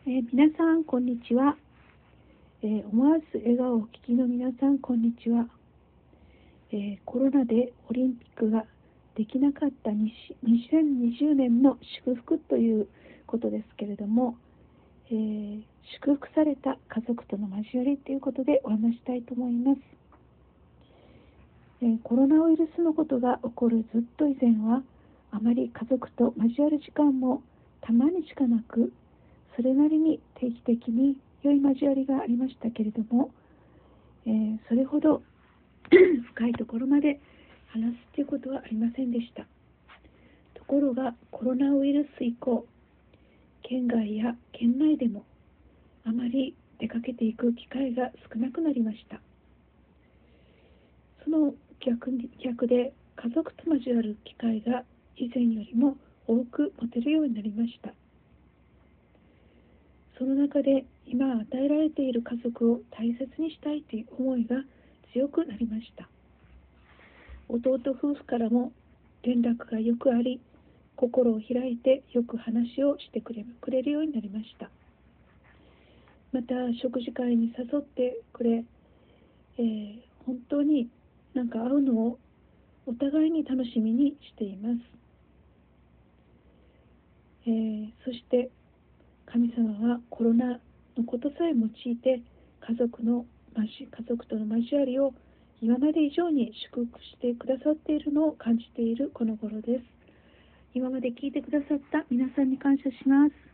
皆さんこんにちは。思わず笑顔をお聞きの皆さんこんにちは。コロナでオリンピックができなかった2020年の祝福ということですけれども、祝福された家族との交わりということでお話したいと思います。コロナウイルスのことが起こるずっと以前はあまり家族と交わる時間もたまにしかなく、それなりに定期的に良い交わりがありましたけれども、それほど深いところまで話すということはありませんでした。ところがコロナウイルス以降、県外や県内でもあまり出かけていく機会が少なくなりました。その逆で家族と交わる機会が以前よりも多く持てるようになりました。その中で今与えられている家族を大切にしたいという思いが強くなりました。弟夫婦からも連絡がよくあり、心を開いてよく話をしてくれるようになりました。また食事会に誘ってくれ、本当に会うのをお互いに楽しみにしています。そして神様はコロナのことさえ用いて家族との交わりを今まで以上に祝福してくださっているのを感じているこの頃です。今まで聞いてくださった皆さんに感謝します。